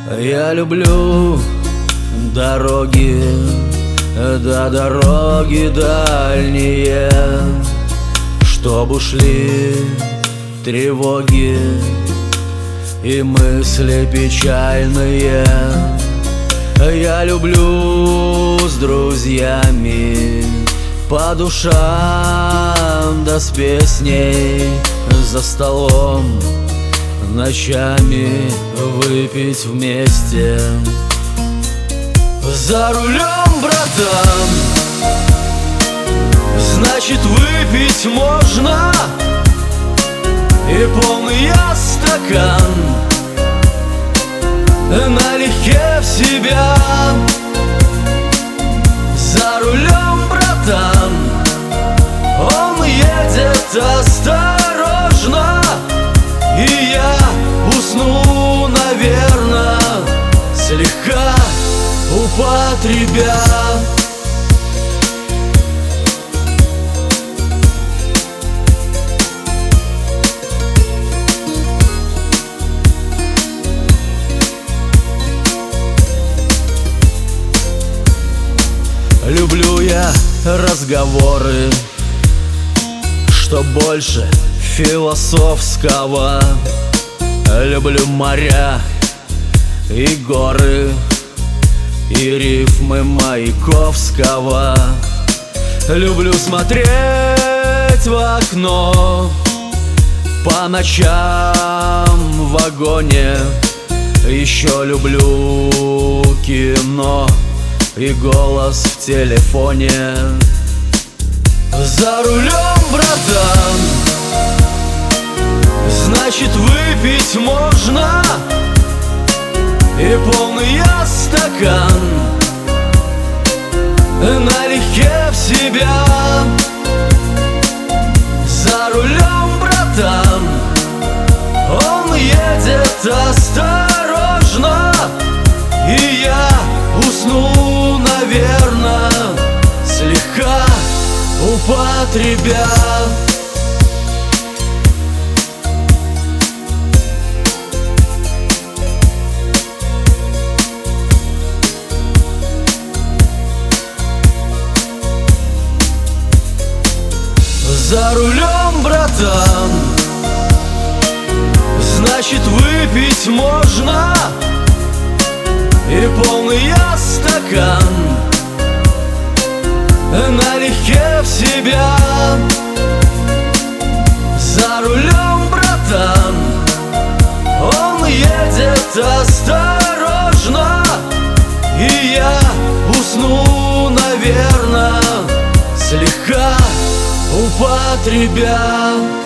Я люблю дороги, да дороги дальние, чтоб ушли тревоги и мысли печальные. Я люблю с друзьями по душам, да с песней за столом, ночами выпить вместе. За рулем, братан, значит выпить можно, и полный я стакан налегке в себя. За рулем, братан, он едет осторожно, и я усну, наверно, слегка употребя. Люблю я разговоры, что больше философского. Люблю моря и горы, и рифмы Маяковского. Люблю смотреть в окно по ночам в вагоне. Еще люблю кино и голос в телефоне. За рулем, братан, значит выпить можно, и полный я стакан налегке в себя. За рулем, братан, он едет осторожно, и я усну, наверно, слегка употребя. За рулем, братан, значит выпить можно, и полный я стакан налегке в себя. За рулем, братан, он едет осторожно, и я усну, наверно, слегка употребя.